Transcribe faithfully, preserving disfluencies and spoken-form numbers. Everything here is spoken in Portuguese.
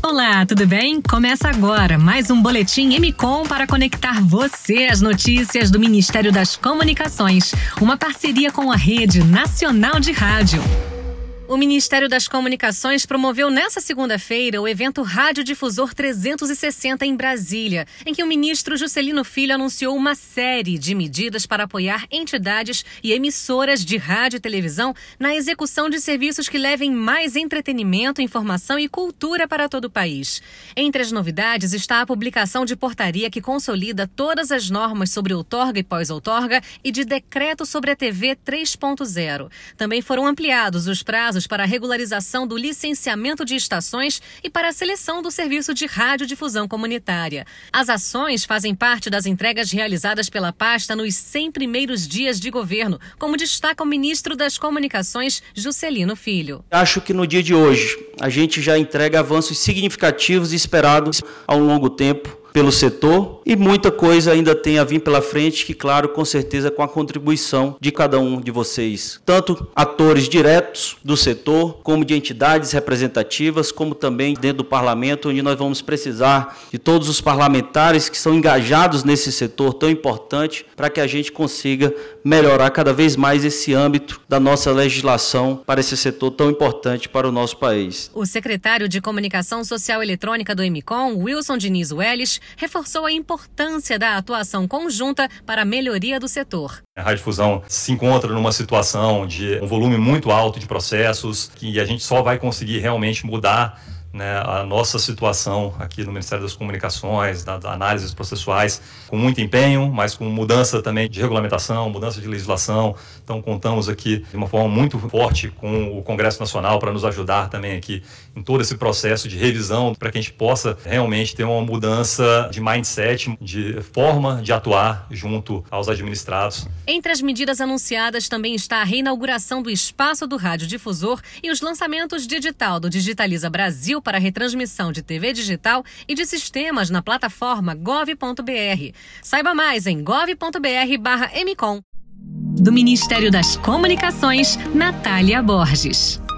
Olá, tudo bem? Começa agora mais um Boletim Emicom para conectar você às notícias do Ministério das Comunicações, uma parceria com a Rede Nacional de Rádio. O Ministério das Comunicações promoveu nesta segunda-feira o evento Radiodifusor trezentos e sessenta em Brasília, em que o ministro Juscelino Filho anunciou uma série de medidas para apoiar entidades e emissoras de rádio e televisão na execução de serviços que levem mais entretenimento, informação e cultura para todo o país. Entre as novidades está a publicação de portaria que consolida todas as normas sobre outorga e pós-outorga e de decreto sobre a T V três ponto zero. Também foram ampliados os prazos para a regularização do licenciamento de estações e para a seleção do serviço de radiodifusão comunitária. As ações fazem parte das entregas realizadas pela pasta nos cem primeiros dias de governo, como destaca o ministro das Comunicações, Juscelino Filho. Acho que no dia de hoje a gente já entrega avanços significativos e esperados há um longo tempo pelo setor, e muita coisa ainda tem a vir pela frente, que claro, com certeza com a contribuição de cada um de vocês, tanto atores diretos do setor, como de entidades representativas, como também dentro do parlamento, onde nós vamos precisar de todos os parlamentares que são engajados nesse setor tão importante, para que a gente consiga melhorar cada vez mais esse âmbito da nossa legislação para esse setor tão importante para o nosso país. O secretário de Comunicação Social Eletrônica do Emicom, Wilson Diniz Welles, reforçou a importância da atuação conjunta para a melhoria do setor. A radiodifusão se encontra numa situação de um volume muito alto de processos que a gente só vai conseguir realmente mudar, né, a nossa situação aqui no Ministério das Comunicações, das da análises processuais, com muito empenho, mas com mudança também de regulamentação, mudança de legislação. Então contamos aqui de uma forma muito forte com o Congresso Nacional para nos ajudar também aqui em todo esse processo de revisão, para que a gente possa realmente ter uma mudança de mindset, de forma de atuar junto aos administrados. Entre as medidas anunciadas também está a reinauguração do espaço do radiodifusor e os lançamentos de edital do Digitaliza Brasil para retransmissão de T V digital e de sistemas na plataforma gov ponto br. Saiba mais em gov ponto br barra emicom. Do Ministério das Comunicações, Natália Borges.